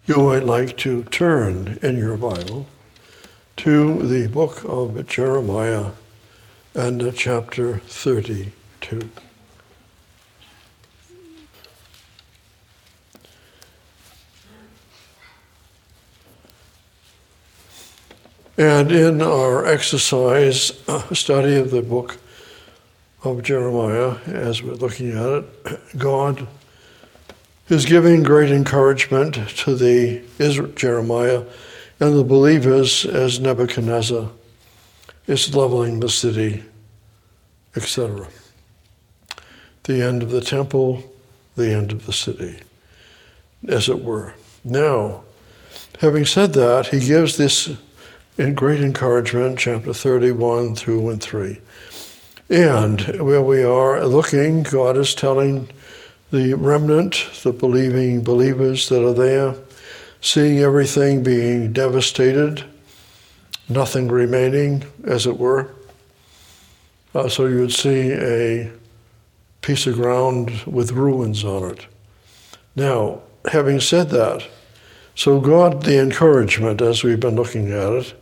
You might like to turn in your Bible to the book of Jeremiah and chapter 32. And in our exercise study of the book of Jeremiah, as we're looking at it, God is giving great encouragement to Jeremiah and the believers as Nebuchadnezzar is leveling the city, etc. The end of the temple, the end of the city, as it were. Now, having said that, he gives this in great encouragement, chapter 31, 2 and 3. And where we are looking, God is telling the remnant, the believing believers that are there, seeing everything being devastated, nothing remaining, as it were. So you would see a piece of ground with ruins on it. Now, having said that, so God, the encouragement, as we've been looking at it,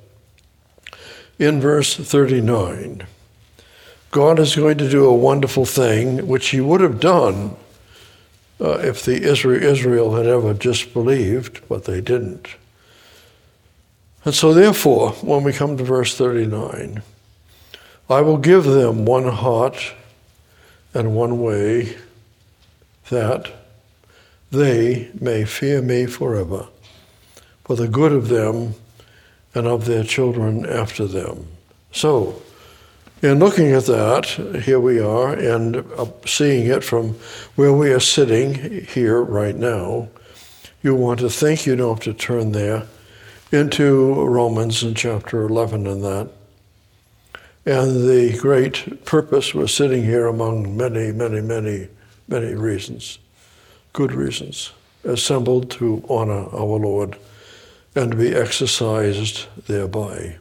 in verse 39, God is going to do a wonderful thing, which he would have done if the Israel had ever just believed, but they didn't. And so therefore, when we come to verse 39, I will give them one heart and one way, that they may fear me forever, for the good of them and of their children after them. So, in looking at that, here we are, and seeing it from where we are sitting here right now, you want to think, you don't have to turn there, into Romans in chapter 11 and that. And the great purpose was sitting here among many, many, many, many reasons, good reasons, assembled to honor our Lord and to be exercised thereby.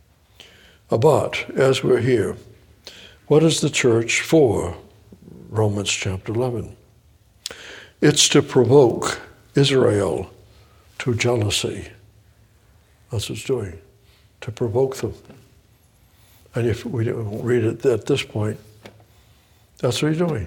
But as we're here, what is the church for? Romans chapter 11. It's to provoke Israel to jealousy. That's what it's doing, to provoke them. And if we don't read it at this point, that's what he's doing.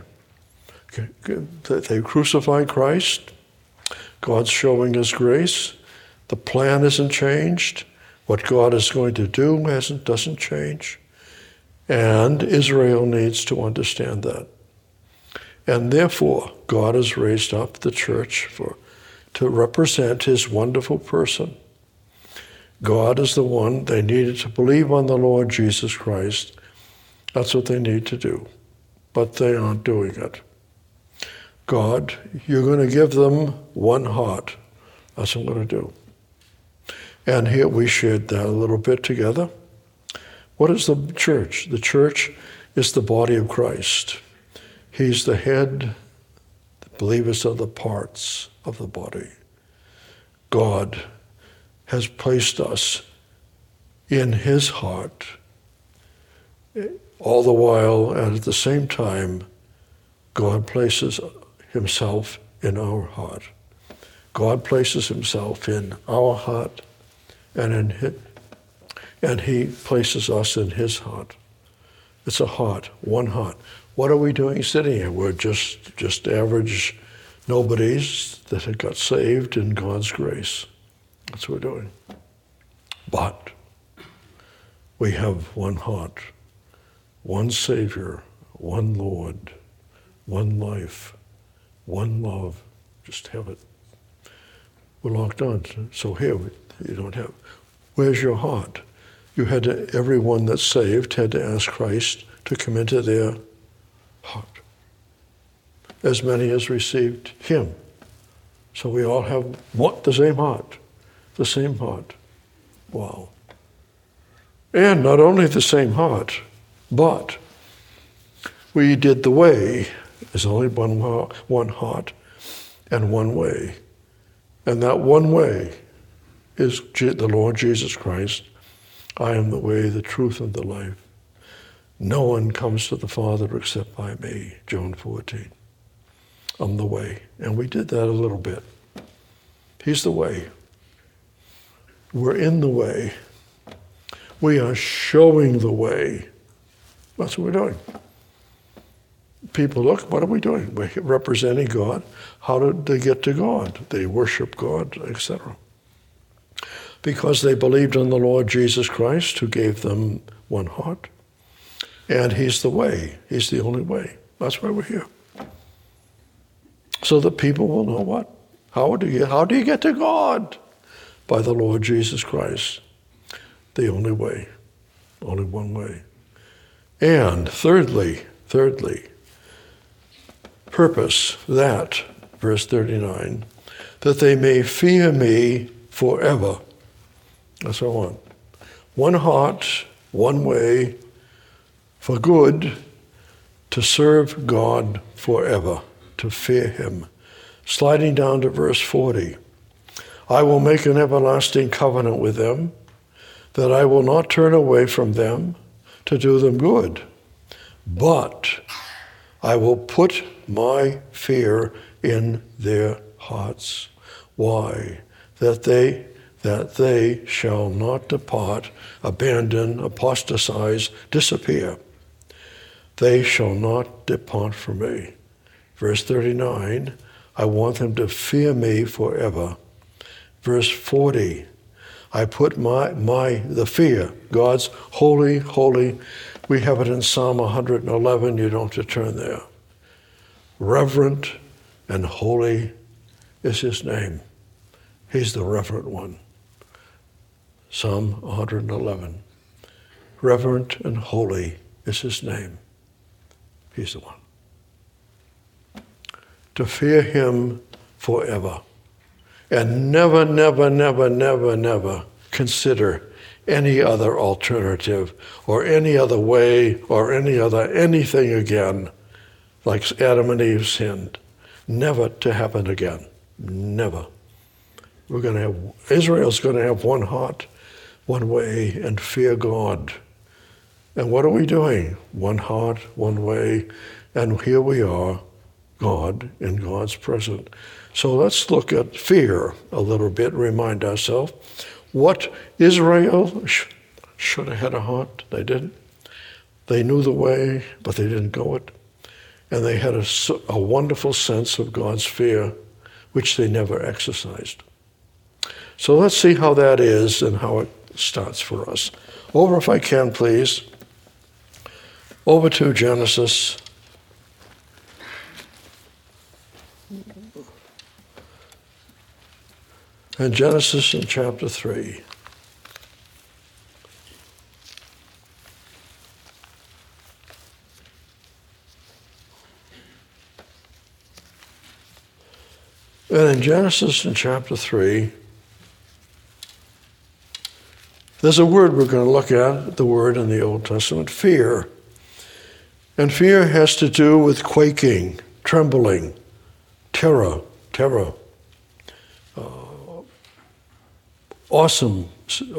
They crucified Christ. God's showing his grace. The plan isn't changed. What God is going to do doesn't change. And Israel needs to understand that. And therefore, God has raised up the church to represent his wonderful person. God is the one. They needed to believe on the Lord Jesus Christ. That's what they need to do. But they aren't doing it. God, you're going to give them one heart. That's what I'm going to do. And here we shared that a little bit together. What is the church? The church is the body of Christ. He's the head. The believers are the parts of the body. God has placed us in his heart, all the while, and at the same time, God places himself in our heart. God places himself in our heart, and he places us in his heart. It's a heart, one heart. What are we doing sitting here? We're just average nobodies that had got saved in God's grace. That's what we're doing. But we have one heart, one Savior, one Lord, one life, one love. Just have it. We're locked on. So here, you don't have. Where's your heart? Everyone that's saved had to ask Christ to come into their heart. As many as received him. So we all have the same heart. The same heart. Wow. And not only the same heart, but we did the way. There's only one heart and one way. And that one way is the Lord Jesus Christ. I am the way, the truth, and the life. No one comes to the Father except by me, John 14. I'm the way. And we did that a little bit. He's the way. We're in the way. We are showing the way. That's what we're doing. People look, what are we doing? We're representing God. How did they get to God? They worship God, etc. Because they believed in the Lord Jesus Christ, who gave them one heart. And He's the way. He's the only way. That's why we're here. So that people will know what? How do you get to God? By the Lord Jesus Christ. The only way. Only one way. And thirdly, purpose that, verse 39, that they may fear me forever. That's what I want. One heart, one way, for good, to serve God forever, to fear Him. Sliding down to verse 40. I will make an everlasting covenant with them, that I will not turn away from them to do them good, but I will put my fear in their hearts. Why? That they shall not depart, abandon, apostatize, disappear. They shall not depart from me. Verse 39, I want them to fear me forever. Verse 40, I put the fear, God's holy, holy. We have it in Psalm 111, you don't have to turn there. Reverent and holy is His name. He's the reverent one. Psalm 111. Reverent and holy is His name. He's the one. To fear Him forever. And never, never, never, never, never consider any other alternative or any other way or anything again like Adam and Eve sinned. Never to happen again. Never. Israel's going to have one heart, one way, and fear God. And what are we doing? One heart, one way, and here we are, God in God's presence. So let's look at fear a little bit, remind ourselves what Israel should have had a heart. They didn't. They knew the way, but they didn't go it. And they had a wonderful sense of God's fear, which they never exercised. So let's see how that is and how it starts for us. Over, if I can, please. Over to Genesis. And Genesis in chapter 3. And in Genesis in chapter 3, there's a word we're going to look at, the word in the Old Testament, fear. And fear has to do with quaking, trembling, terror. Awesome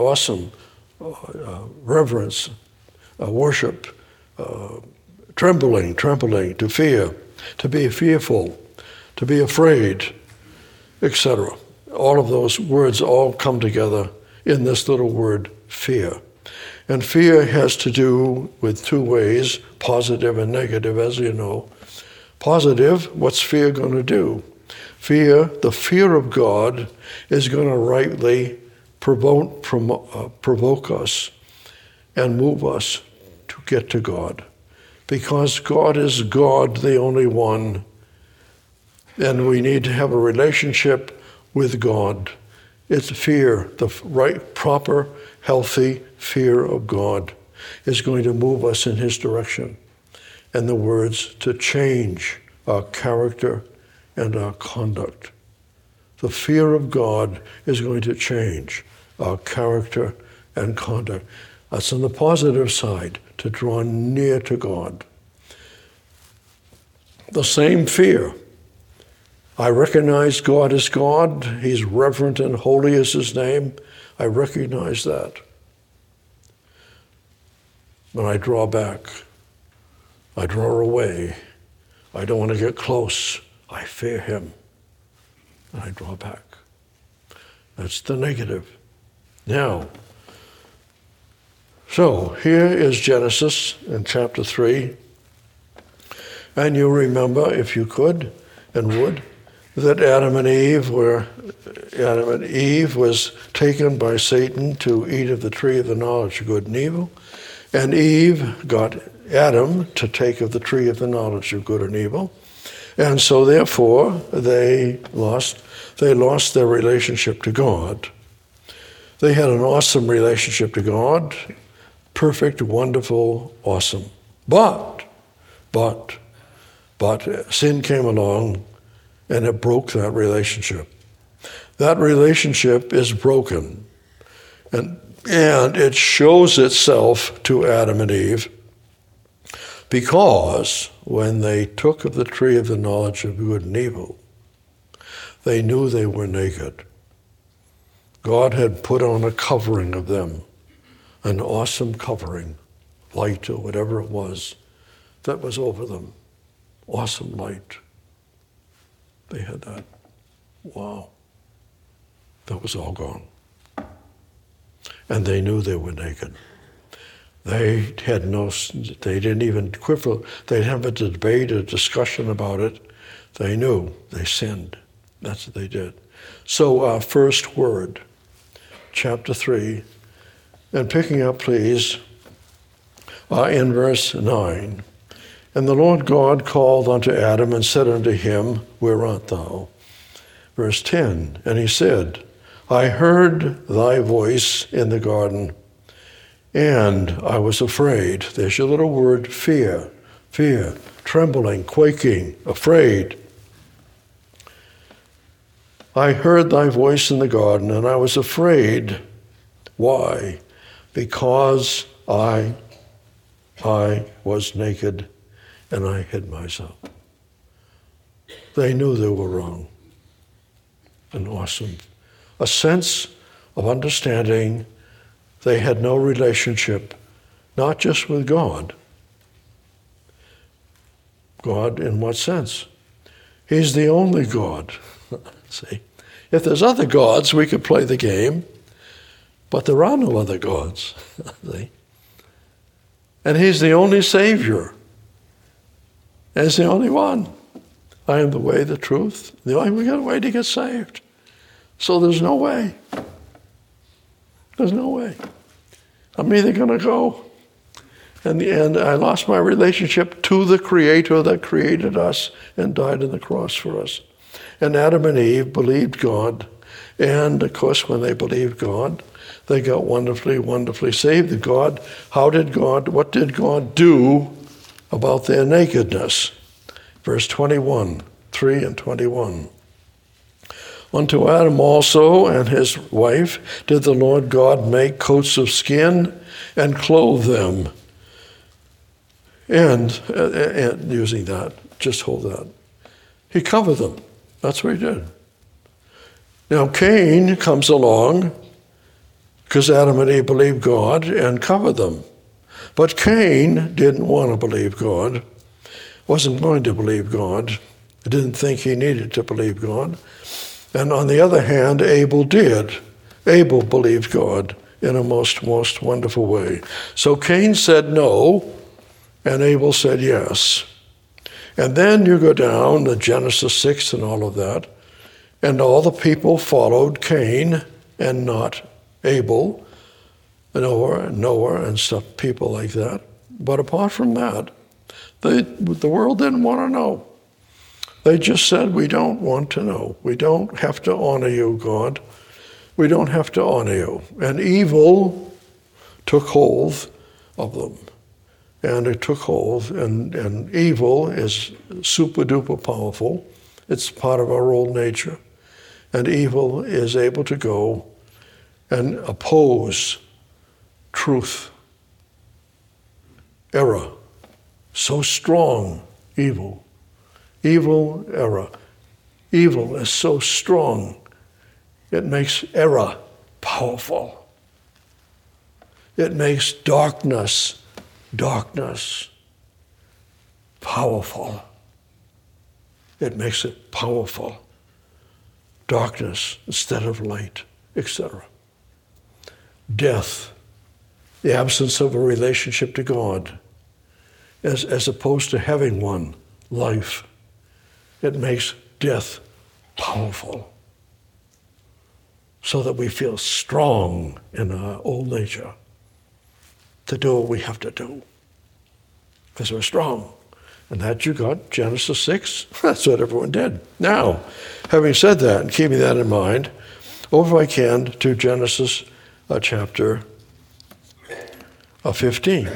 reverence, worship, trembling, to fear, to be fearful, to be afraid, etc. All of those words all come together in this little word, fear. And fear has to do with two ways, positive and negative, as you know. Positive, what's fear going to do? The fear of God is going to rightly provoke us and move us to get to God. Because God is God, the only one, and we need to have a relationship with God. It's fear, the right, proper, healthy fear of God is going to move us in His direction. And the words, to change our character and our conduct. The fear of God is going to change our character and conduct. That's on the positive side, to draw near to God. The same fear. I recognize God as God. He's reverent and holy is His name. I recognize that. But I draw back. I draw away. I don't want to get close. I fear Him. And I draw back. That's the negative. Now, so here is Genesis in chapter 3. And you remember, if you could and would, that Adam and Eve was taken by Satan to eat of the tree of the knowledge of good and evil. And Eve got Adam to take of the tree of the knowledge of good and evil. And so therefore they lost their relationship to God. They had an awesome relationship to God, perfect, wonderful, awesome. But sin came along and it broke that relationship. That relationship is broken. And it shows itself to Adam and Eve because when they took of the tree of the knowledge of good and evil, they knew they were naked. God had put on a covering of them, an awesome covering, light or whatever it was, that was over them. Awesome light. They had that. Wow. That was all gone. And they knew they were naked. They didn't even quiver. They didn't have a debate, a discussion about it. They knew. They sinned. That's what they did. So our first word, chapter 3, and picking up, please, in verse 9. And the Lord God called unto Adam and said unto him, Where art thou? Verse 10, and he said, I heard thy voice in the garden, and I was afraid. There's your little word, fear, trembling, quaking, afraid. I heard thy voice in the garden, and I was afraid. Why? Because I was naked, and I hid myself. They knew they were wrong. And awesome. A sense of understanding they had no relationship, not just with God. God in what sense? He's the only God. See? If there's other gods, we could play the game, but there are no other gods. See? And he's the only Savior. And he's the only one. I am the way, the truth, the only way to get saved. So there's no way. There's no way. I'm either going to go. In the end, I lost my relationship to the Creator that created us and died on the cross for us. And Adam and Eve believed God. And, of course, when they believed God, they got wonderfully, wonderfully saved. What did God do about their nakedness? Verse 21, 3 and 21. Unto Adam also and his wife did the Lord God make coats of skin and clothe them. And using that, just hold that. He covered them. That's what he did. Now Cain comes along because Adam and Eve believed God and covered them. But Cain didn't want to believe God, wasn't going to believe God, didn't think he needed to believe God. And on the other hand, Abel did. Abel believed God in a most wonderful way. So Cain said no, and Abel said yes. And then you go down to Genesis 6 and all of that, and all the people followed Cain and not Abel, Noah and stuff, people like that. But apart from that, the world didn't want to know. They just said, we don't want to know. We don't have to honor you, God. We don't have to honor you. And evil took hold of them. And it took hold, and evil is super duper powerful. It's part of our old nature. And evil is able to go and oppose truth, error. So strong, evil. Evil, error. Evil is so strong, it makes error powerful. It makes darkness powerful. It makes it powerful. Darkness instead of light. etc. Death, the absence of a relationship to God, as opposed to having one, life. It makes death powerful so that we feel strong in our old nature to do what we have to do because we're strong. And that you got, Genesis 6, that's what everyone did. Now, having said that and keeping that in mind, over if I can to Genesis chapter 15.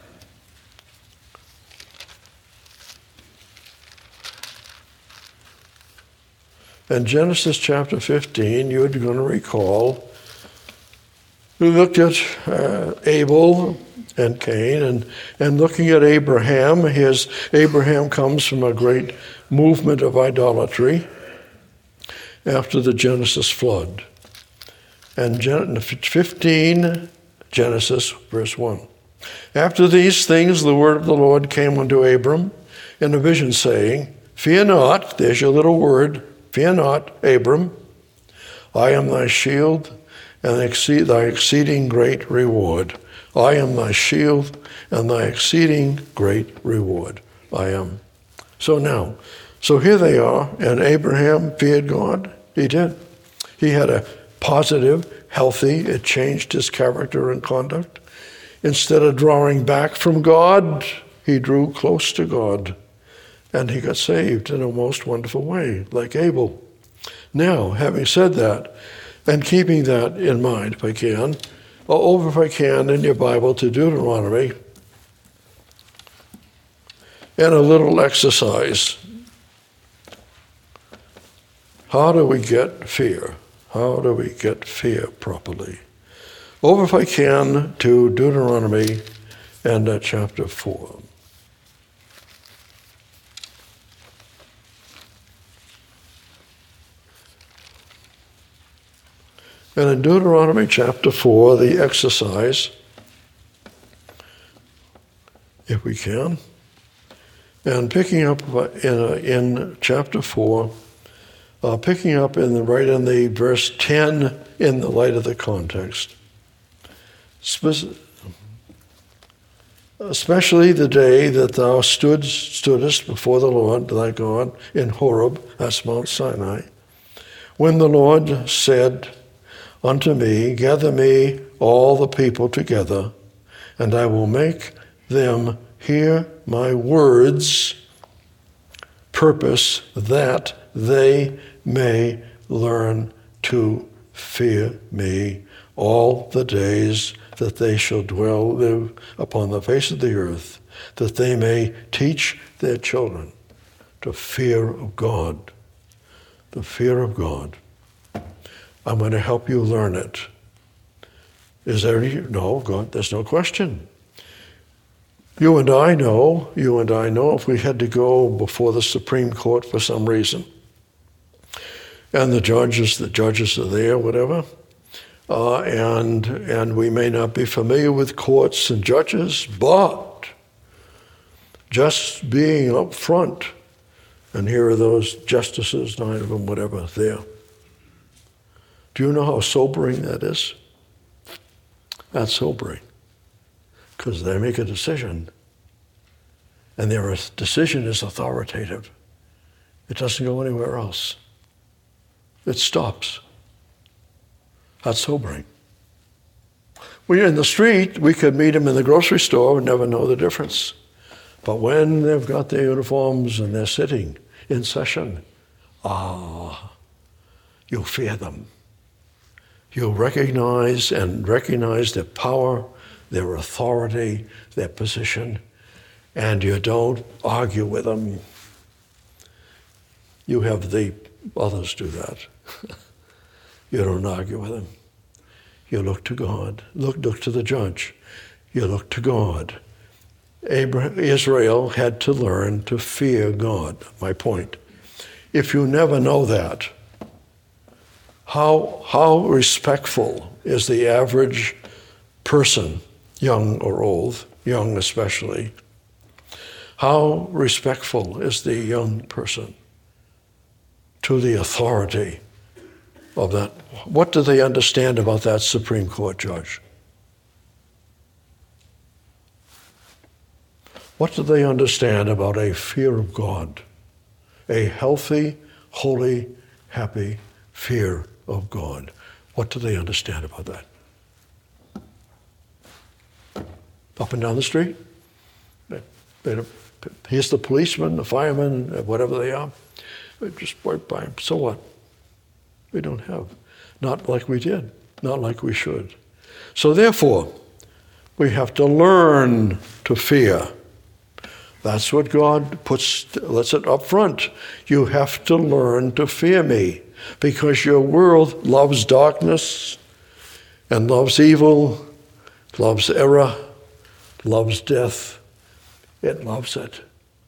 In Genesis chapter 15, you're going to recall, we looked at Abel and Cain, and looking at Abraham. Abraham comes from a great movement of idolatry after the Genesis flood. And 15, Genesis, verse 1. After these things, the word of the Lord came unto Abram in a vision, saying, Fear not, there's your little word, fear not, Abram, I am thy shield and thy exceeding great reward. I am thy shield and thy exceeding great reward. I am. So here they are, and Abraham feared God. He did. He had a positive, healthy, it changed his character and conduct. Instead of drawing back from God, he drew close to God. And he got saved in a most wonderful way, like Abel. Now, having said that, and keeping that in mind, if I can, over if I can in your Bible to Deuteronomy, and a little exercise. How do we get fear? How do we get fear properly? Over if I can to Deuteronomy and chapter 4. And in Deuteronomy chapter 4, the exercise, if we can, and picking up in chapter 4, picking up right in the verse 10 in the light of the context. Especially the day that thou stoodest before the Lord thy God in Horeb, that's Mount Sinai, when the Lord said unto me, Gather me all the people together, and I will make them hear my words, purpose that they may learn to fear me all the days that they shall live upon the face of the earth, that they may teach their children to fear of God. The fear of God. I'm going to help you learn it. Is there any? No, God, there's no question. You and I know if we had to go before the Supreme Court for some reason, and the judges are there, whatever, and we may not be familiar with courts and judges, but just being up front, and here are those justices, 9 of them, whatever, there. Do you know how sobering that is? That's sobering. Because they make a decision, and their decision is authoritative. It doesn't go anywhere else. It stops. That's sobering. When you're in the street, we could meet them in the grocery store and never know the difference. But when they've got their uniforms and they're sitting in session, you fear them. You recognize their power, their authority, their position, and you don't argue with them. You have the others do that. You don't argue with them. You look to God. Look to the judge. You look to God. Israel had to learn to fear God, my point. If you never know that, how respectful is the average person, young or old, young especially? How respectful is the young person to the authority of that. What do they understand about that Supreme Court judge? What do they understand about a fear of God? A healthy, holy, happy fear of God. What do they understand about that? Up and down the street? Here's the policeman, the fireman, whatever they are. They just work by them. So what? We don't have. Not like we did. Not like we should. So therefore, we have to learn to fear. That's what God lets it up front. You have to learn to fear me because your world loves darkness and loves evil, loves error, loves death. It loves it.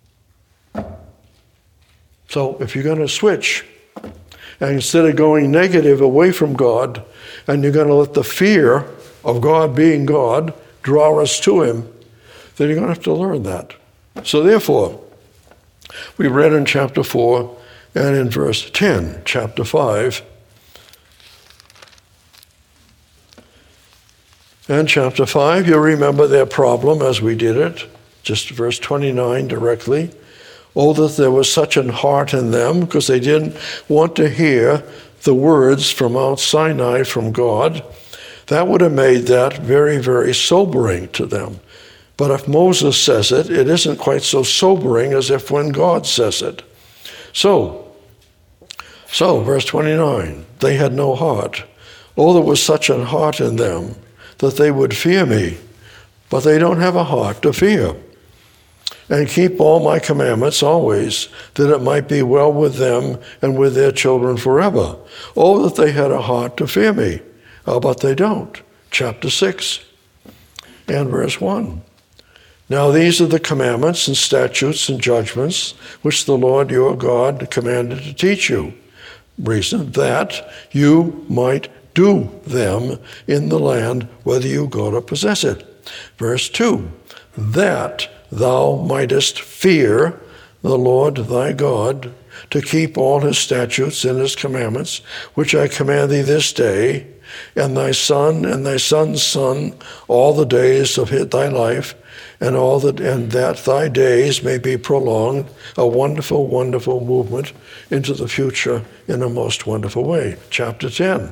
So if you're going to switch, and instead of going negative away from God, and you're going to let the fear of God being God draw us to him, then you're going to have to learn that. So therefore, we read in chapter 4 and in verse 10, chapter 5, and chapter 5, you remember their problem as we did it, just verse 29 directly. Oh, that there was such an heart in them, because they didn't want to hear the words from Mount Sinai from God. That would have made that very, very sobering to them. But if Moses says it, it isn't quite so sobering as if when God says it. So verse 29, they had no heart. Oh, there was such an heart in them that they would fear me, but they don't have a heart to fear. And keep all my commandments always, that it might be well with them and with their children forever. Oh, that they had a heart to fear me, but they don't. Chapter 6 and verse 1. Now these are the commandments and statutes and judgments which the Lord your God commanded to teach you. Reason that you might do them in the land whether you go to possess it. Verse 2. That thou mightest fear the Lord thy God, to keep all his statutes and his commandments, which I command thee this day, and thy son and thy son's son, all the days of thy life, and that thy days may be prolonged, a wonderful, wonderful movement into the future in a most wonderful way. Chapter 10.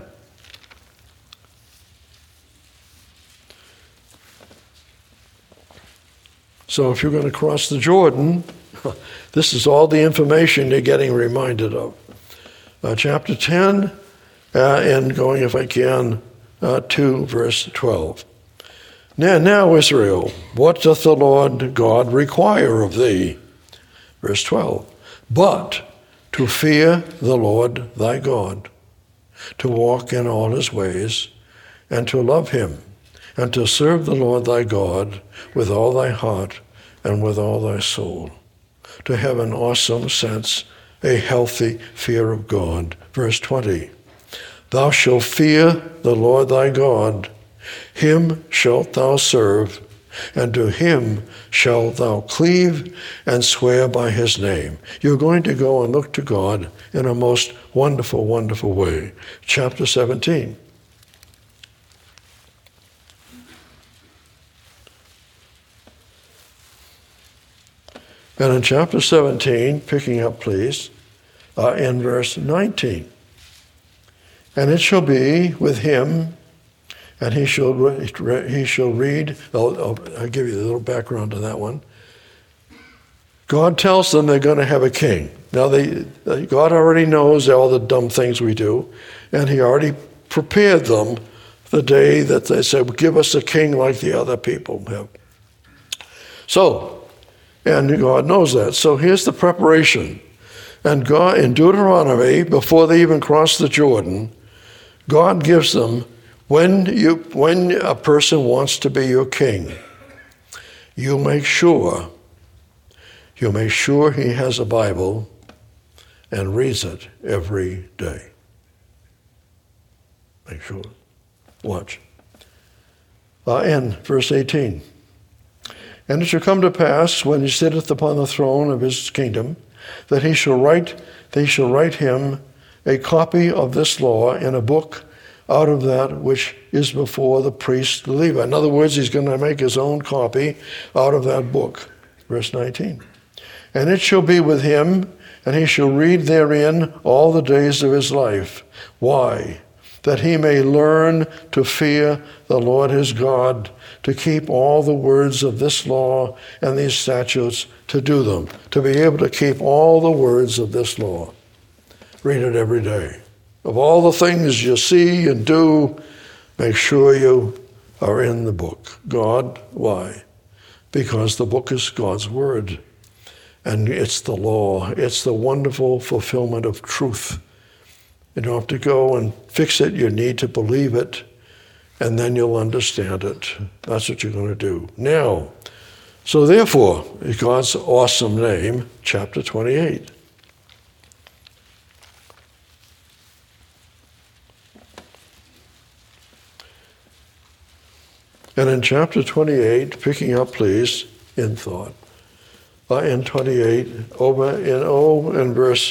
So if you're going to cross the Jordan, this is all the information you're getting reminded of. Chapter 10, and going, if I can, to verse 12. Now, Israel, what doth the Lord God require of thee? Verse 12. But to fear the Lord thy God, to walk in all his ways, and to love him, and to serve the Lord thy God with all thy heart and with all thy soul, to have an awesome sense, a healthy fear of God. Verse 20, thou shalt fear the Lord thy God, him shalt thou serve, and to him shalt thou cleave and swear by his name. You're going to go and look to God in a most wonderful, wonderful way. Chapter 17. And in chapter 17, picking up please, in verse 19, and it shall be with him, and he shall read, I'll give you a little background to that one. God tells them they're going to have a king. Now, God already knows all the dumb things we do, and he already prepared them the day that they said, give us a king like the other people have. So, and God knows that. So here's the preparation. And God, in Deuteronomy, before they even cross the Jordan, God gives them, when a person wants to be your king, you make sure he has a Bible and reads it every day. Make sure. Watch. In verse 18. And it shall come to pass, when he sitteth upon the throne of his kingdom, that they shall write him a copy of this law in a book out of that which is before the priest the Levite. In other words, he's going to make his own copy out of that book. Verse 19. And it shall be with him, and he shall read therein all the days of his life. Why? That he may learn to fear the Lord his God, to keep all the words of this law and these statutes, to do them, to be able to keep all the words of this law. Read it every day. Of all the things you see and do, make sure you are in the book. God, why? Because the book is God's word. And it's the law. It's the wonderful fulfillment of truth. You don't have to go and fix it. You need to believe it, and then you'll understand it. That's what you're going to do. Now, so therefore, God's awesome name, chapter 28. And in chapter 28, picking up, please, in thought, in 28, in verse,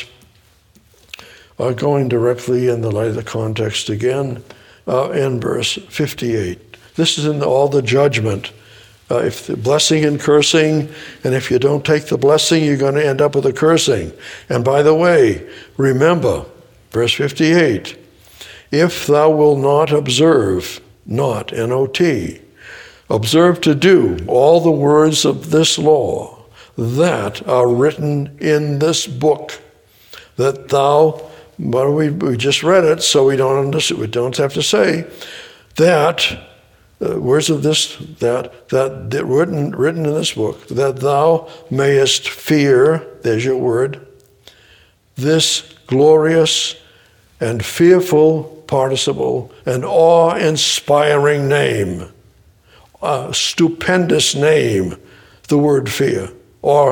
going directly in the light of the context again, in verse 58. This is in all the judgment. If the blessing and cursing, and if you don't take the blessing, you're going to end up with the cursing. And by the way, remember, verse 58, if thou wilt not observe, not, N-O-T, observe to do all the words of this law that are written in this book, that thou, well, we just read it, so we don't have to say that words of this that written in this book, that thou mayest fear. There's your word. This glorious and fearful participle and awe-inspiring name, a stupendous name, the word fear, or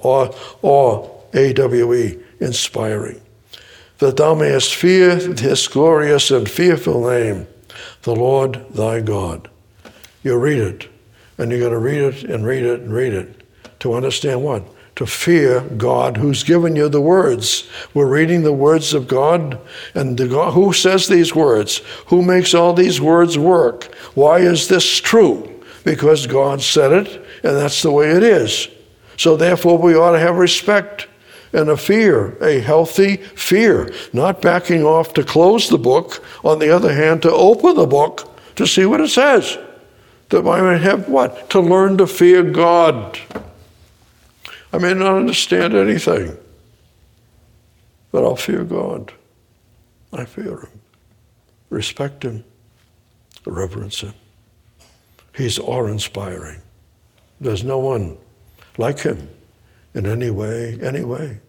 A-W-E, inspiring. That thou mayest fear this glorious and fearful name, the Lord thy God. You read it, and you're going to read it and read it and read it to understand what? To fear God who's given you the words. We're reading the words of God, and God, who says these words? Who makes all these words work? Why is this true? Because God said it, and that's the way it is. So therefore we ought to have respect and a fear, a healthy fear, not backing off to close the book, on the other hand, to open the book to see what it says. That I might have what? To learn to fear God. I may not understand anything, but I'll fear God. I fear him, respect him, reverence him. He's awe-inspiring. There's no one like him in any way, anywhere,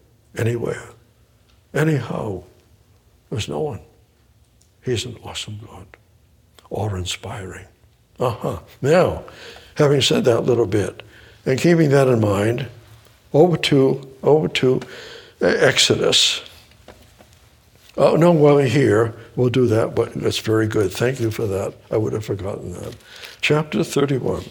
anyhow. There's no one. He's an awesome God, awe-inspiring. Now, having said that little bit, and keeping that in mind, over to Exodus. Oh, no, well, here, we'll do that, but that's very good. Thank you for that. I would have forgotten that. Chapter 31.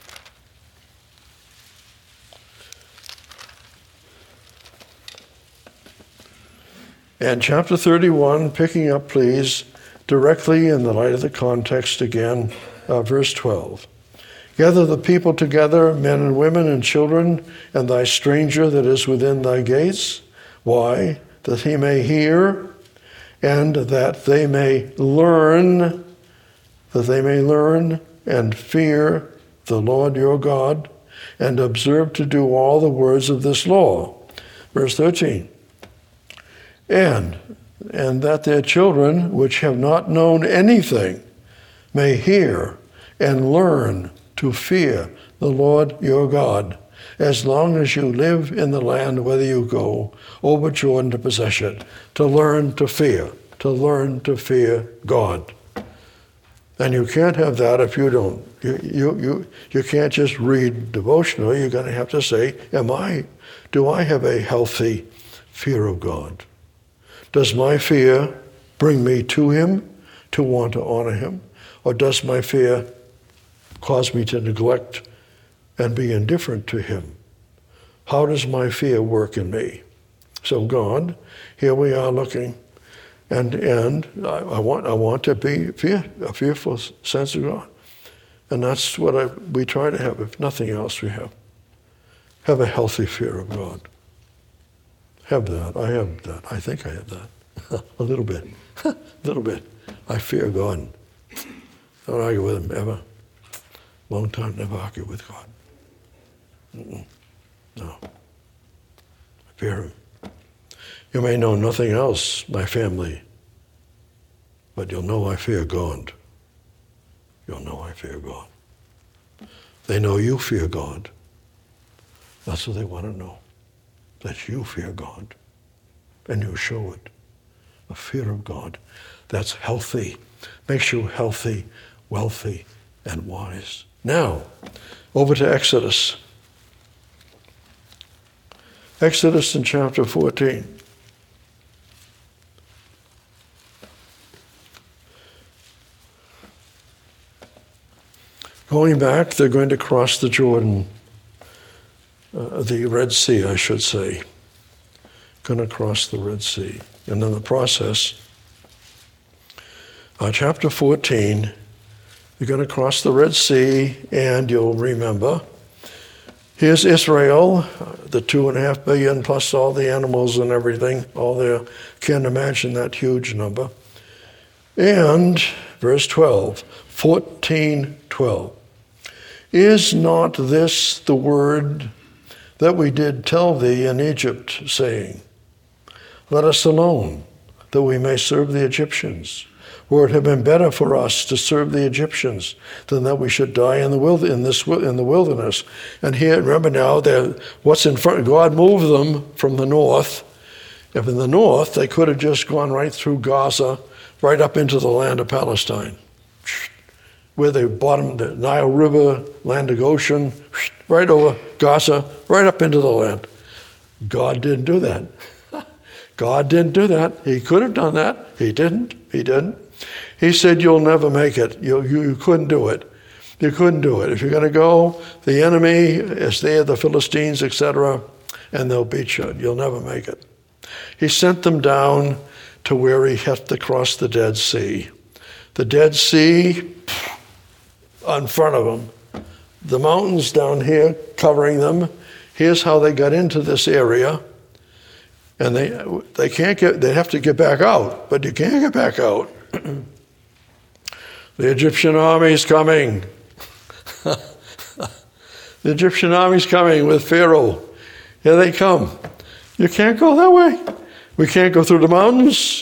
And chapter 31, picking up, please, directly in the light of the context again, verse 12. Gather the people together, men and women and children, and thy stranger that is within thy gates. Why? That he may hear, and that they may learn, and fear the Lord your God, and observe to do all the words of this law. Verse 13. And that their children, which have not known anything, may hear and learn to fear the Lord your God, as long as you live in the land, whether you go over Jordan to possess it, to learn to fear God. And you can't have that if you don't. You can't just read devotional. You're going to have to say, do I have a healthy fear of God? Does my fear bring me to him, to want to honor him? Or does my fear cause me to neglect and be indifferent to him? How does my fear work in me? So God, here we are looking And I want to be a fearful sense of God. And that's what we try to have. If nothing else, we have a healthy fear of God. Have that. I have that. I think I have that. A little bit. A little bit. I fear God. Don't argue with him ever. Long time never argue with God. No. I fear him. You may know nothing else, my family, but you'll know I fear God. You'll know I fear God. They know you fear God. That's what they want to know, that you fear God. And you show it. A fear of God that's healthy, makes you healthy, wealthy, and wise. Now, over to Exodus. Exodus in chapter 14. Going back, they're going to cross the Jordan, the Red Sea, I should say. Going to cross the Red Sea. And in the process, chapter 14, you're going to cross the Red Sea, and you'll remember, here's Israel, the 2.5 billion plus all the animals and everything, all there. Can't imagine that huge number. And verse 12, 14:12. Is not this the word that we did tell thee in Egypt, saying, let us alone, that we may serve the Egyptians? For it had been better for us to serve the Egyptians than that we should die in the wilderness. And here, remember now, what's in front? God moved them from the north. If in the north, they could have just gone right through Gaza, right up into the land of Palestine, where they bottomed the Nile River, land of Goshen, right over Gaza, right up into the land. God didn't do that. God didn't do that. He could have done that. He didn't. He didn't. He said, you'll never make it. You couldn't do it. You couldn't do it. If you're going to go, the enemy is there, the Philistines, etc., and they'll beat you. You'll never make it. He sent them down to where he had to cross the Dead Sea. The Dead Sea in front of them. The mountains down here covering them. Here's how they got into this area. And they have to get back out, but you can't get back out. The Egyptian army's coming. The Egyptian army's coming with Pharaoh. Here they come. You can't go that way. We can't go through the mountains.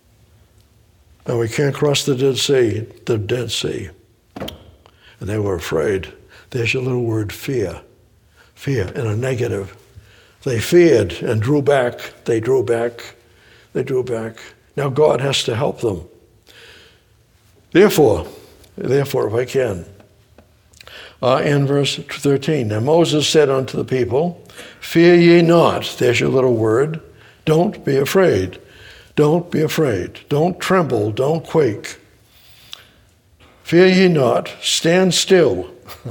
And we can't cross the Dead Sea. And they were afraid. There's your little word, fear. Fear in a negative. They feared and drew back. They drew back. They drew back. Now God has to help them. Therefore, if I can, in verse 13, and Moses said unto the people, fear ye not. There's your little word. Don't be afraid. Don't be afraid. Don't tremble. Don't quake. Fear ye not. Stand still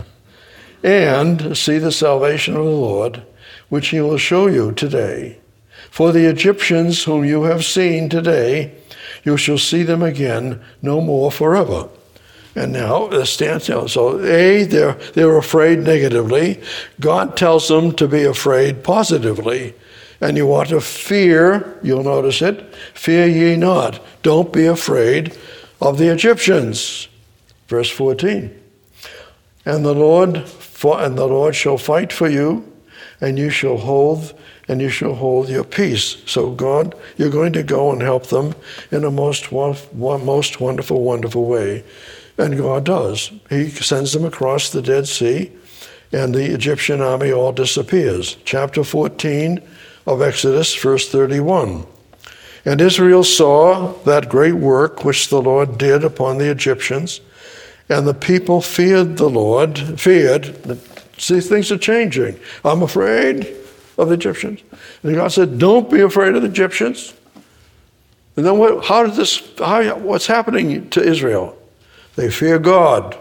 and see the salvation of the Lord, which he will show you today. For the Egyptians whom you have seen today, you shall see them again no more forever. And now, stand still. So, they're afraid negatively. God tells them to be afraid positively. And you want to fear, you'll notice it, fear ye not. Don't be afraid of the Egyptians. Verse 14. And the Lord shall fight for you, and you shall hold your peace. So God, you're going to go and help them in a most wonderful, wonderful way. And God does. He sends them across the Dead Sea, and the Egyptian army all disappears. Chapter 14 of Exodus, verse 31. And Israel saw that great work which the Lord did upon the Egyptians, and the people feared the Lord, See, things are changing. I'm afraid of the Egyptians. And God said, don't be afraid of the Egyptians. And then what's happening to Israel? They fear God.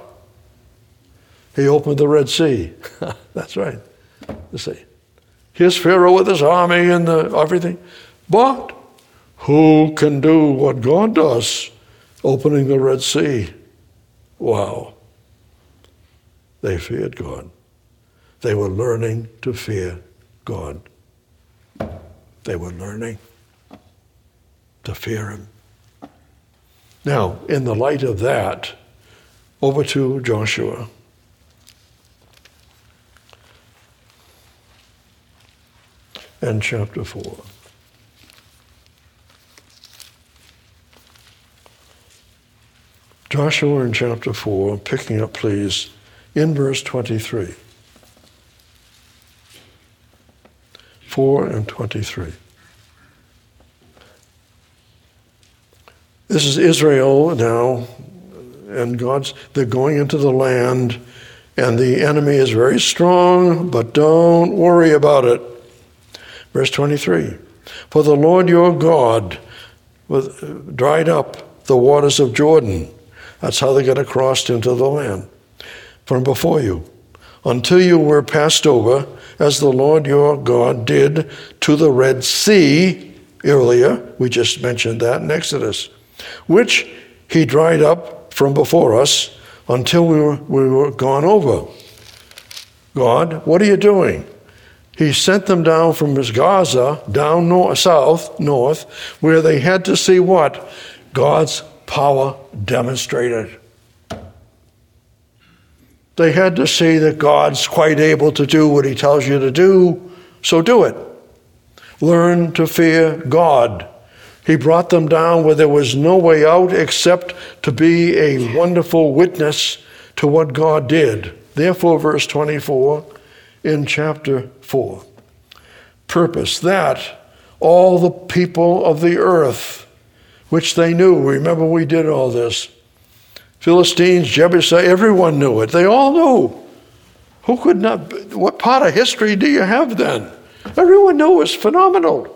He opened the Red Sea. That's right. You see. Here's Pharaoh with his army and everything. But Who can do what God does, opening the Red Sea? Wow. They feared God. They were learning to fear God. They were learning to fear him. Now, in the light of that, over to Joshua. And chapter 4. Joshua in chapter 4, picking up, please, in verse 23. 4 and 23. This is Israel now, and they're going into the land, and the enemy is very strong, but don't worry about it. Verse 23, for the Lord your God dried up the waters of Jordan. That's how they got across into the land from before you, until you were passed over, as the Lord your God did to the Red Sea earlier. We just mentioned that in Exodus, which he dried up from before us until we were gone over. God, what are you doing? He sent them down from Gaza, down north, where they had to see what? God's power demonstrated. They had to see that God's quite able to do what he tells you to do, so do it. Learn to fear God. He brought them down where there was no way out except to be a wonderful witness to what God did. Therefore, verse 24 in chapter 4. Purpose that all the people of the earth, which they knew, remember we did all this, Philistines, Jebusites, everyone knew it. They all knew. Who could not? What part of history do you have then? Everyone knew it was phenomenal.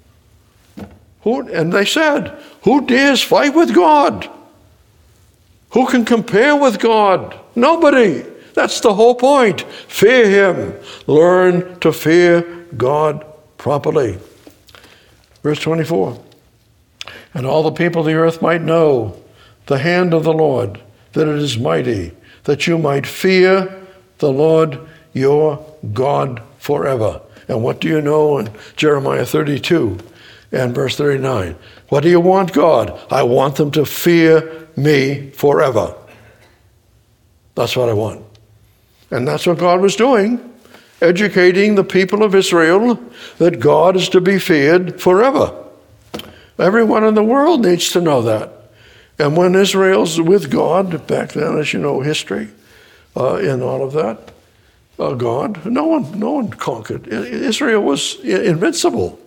And they said, who dares fight with God? Who can compare with God? Nobody. That's the whole point. Fear him. Learn to fear God properly. Verse 24. And all the people of the earth might know the hand of the Lord, that it is mighty, that you might fear the Lord your God forever. And what do you know in Jeremiah 32 and verse 39? What do you want, God? I want them to fear me forever. That's what I want. And that's what God was doing, educating the people of Israel that God is to be feared forever. Everyone in the world needs to know that. And when Israel's with God, back then, as you know, history, in all of that, God, no one conquered. Israel was invincible.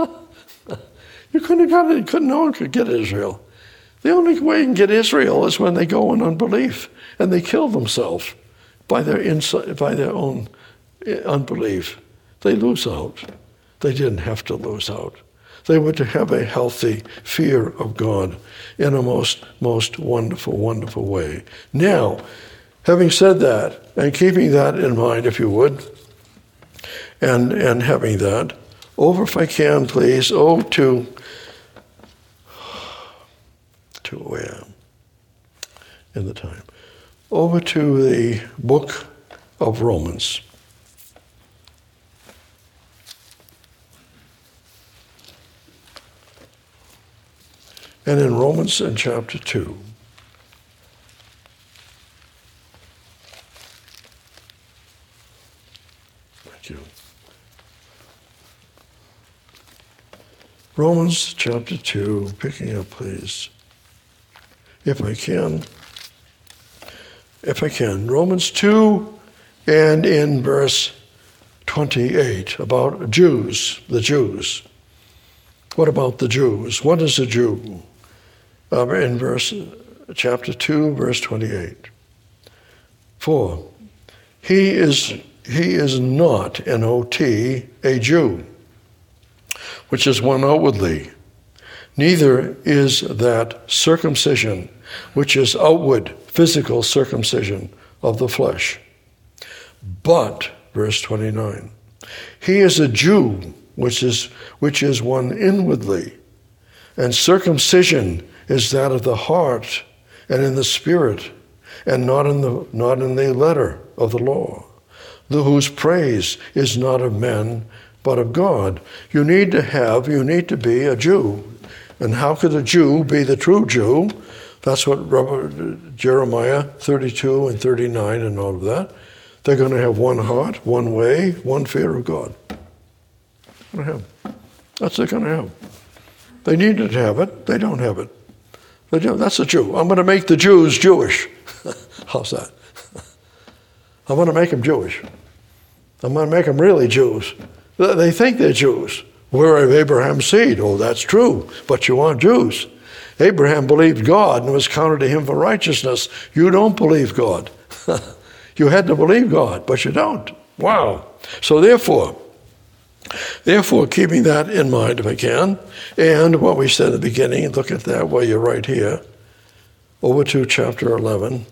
No one could get Israel. The only way you can get Israel is when they go in unbelief and they kill themselves by their own unbelief. They lose out. They didn't have to lose out. They were to have a healthy fear of God in a most wonderful, wonderful way. Now, having said that, and keeping that in mind, if you would, and having that, over, if I can, please, to where? In the time. Over to the book of Romans. And in Romans in chapter 2, thank you. Romans chapter 2, picking up, please, if I can. Romans 2 and in verse 28 about Jews, the Jews. What about the Jews? What is a Jew? In chapter 2, verse 28. For he is not, N-O-T, a Jew, which is one outwardly. Neither is that circumcision, which is outward, physical circumcision of the flesh. But, verse 29, he is a Jew, which is one inwardly, And circumcision is that of the heart and in the spirit, and not in the letter of the law, whose praise is not of men, but of God. You need to be a Jew. And how could a Jew be the true Jew? That's what Jeremiah 32 and 39 and all of that. They're going to have one heart, one way, one fear of God. That's what they're going to have. They needed to have it. They don't have it. That's a Jew. I'm going to make the Jews Jewish. How's that? I'm going to make them Jewish. I'm going to make them really Jews. They think they're Jews. We're of Abraham's seed. Oh, that's true, but you aren't Jews. Abraham believed God and was counted to him for righteousness. You don't believe God. You had to believe God, but you don't. Wow. So therefore, keeping that in mind if I can, and what we said at the beginning, look at that while you're right here, over to chapter 11.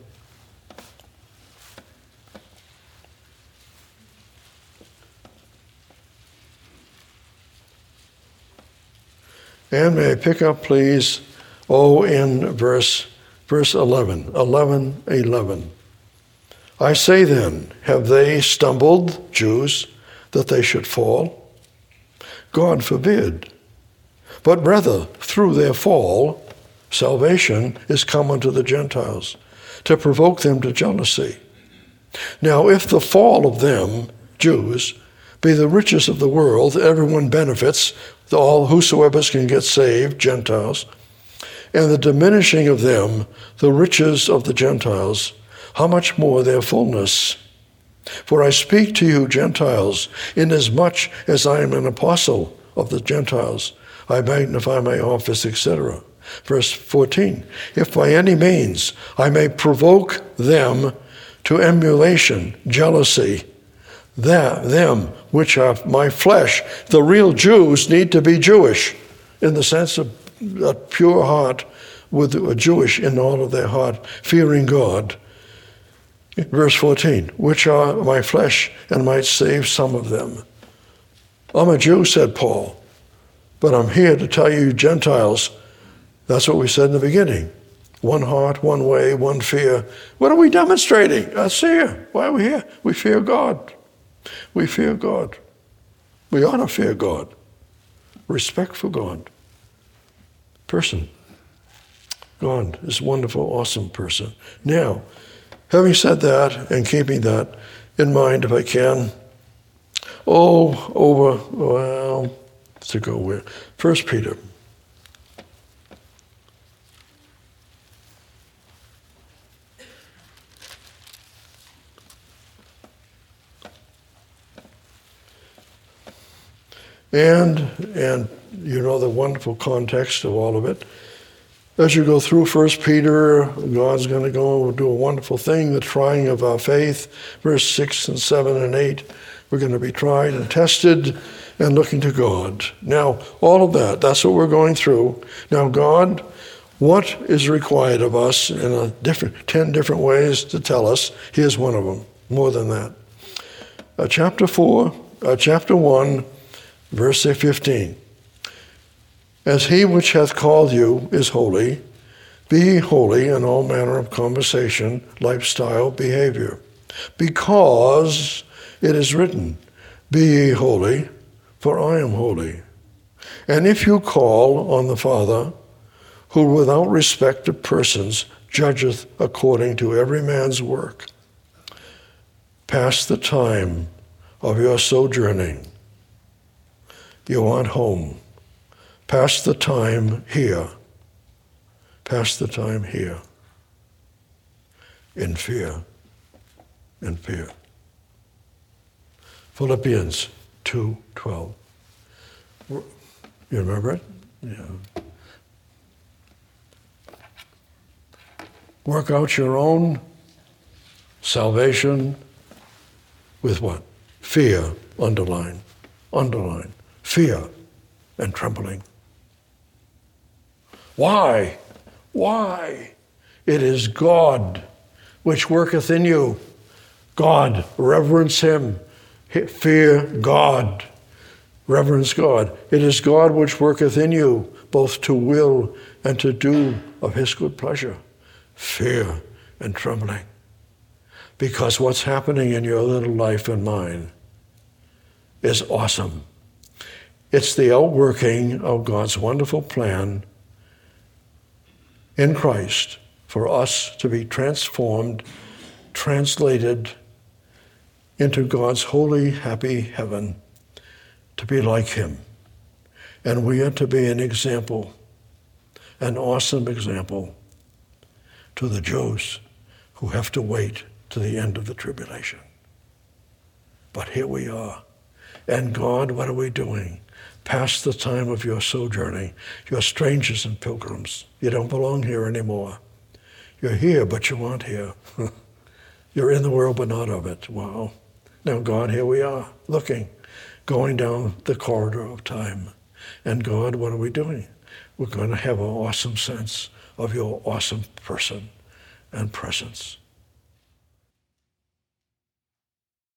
And may I pick up, please, in verse 11. 11. I say then, have they stumbled, Jews, that they should fall? God forbid. But rather, through their fall, salvation is come unto the Gentiles, to provoke them to jealousy. Now, if the fall of them, Jews, be the riches of the world, everyone benefits, all whosoever can get saved, Gentiles, and the diminishing of them, the riches of the Gentiles, how much more their fullness? For I speak to you, Gentiles, inasmuch as I am an apostle of the Gentiles, I magnify my office, etc. Verse 14, if by any means I may provoke them to emulation, jealousy, them which are my flesh. The real Jews need to be Jewish in the sense of a pure heart, with a Jewish in all of their heart, fearing God. Verse 14, which are my flesh and might save some of them. I'm a Jew, said Paul, but I'm here to tell you Gentiles, that's what we said in the beginning. One heart, one way, one fear. What are we demonstrating? That's here. Why are we here? We fear God. We fear God. We ought to fear God. Respect for God. Person. God is a wonderful, awesome person. Now, having said that and keeping that in mind if I can, to go where? 1 Peter. And you know the wonderful context of all of it. As you go through 1 Peter, God's going to go and do a wonderful thing, the trying of our faith. Verse 6 and 7 and 8, we're going to be tried and tested and looking to God. Now, all of that's what we're going through. Now, God, what is required of us in 10 different ways to tell us? Here's one of them, more than that. Chapter 1, verse 15. As he which hath called you is holy, be ye holy in all manner of conversation, lifestyle, behavior. Because it is written, be ye holy, for I am holy. And if you call on the Father, who without respect of persons judgeth according to every man's work, pass the time of your sojourning. You aren't home. Pass the time here. Pass the time here. In fear. In fear. Philippians 2:12. You remember it? Yeah. Work out your own salvation with what? Fear, underline. Fear and trembling. Why? Why? It is God which worketh in you. God, reverence him. Fear God. Reverence God. It is God which worketh in you, both to will and to do of his good pleasure. Fear and trembling. Because what's happening in your little life and mine is awesome. It's the outworking of God's wonderful plan in Christ for us to be transformed, translated into God's holy, happy heaven, to be like him. And we are to be an example, an awesome example to the Jews who have to wait to the end of the tribulation. But here we are. And God, what are we doing? Past the time of your sojourning. You're strangers and pilgrims. You don't belong here anymore. You're here, but you aren't here. You're in the world, but not of it. Wow. Now, God, here we are, looking, going down the corridor of time. And God, what are we doing? We're going to have an awesome sense of your awesome person and presence.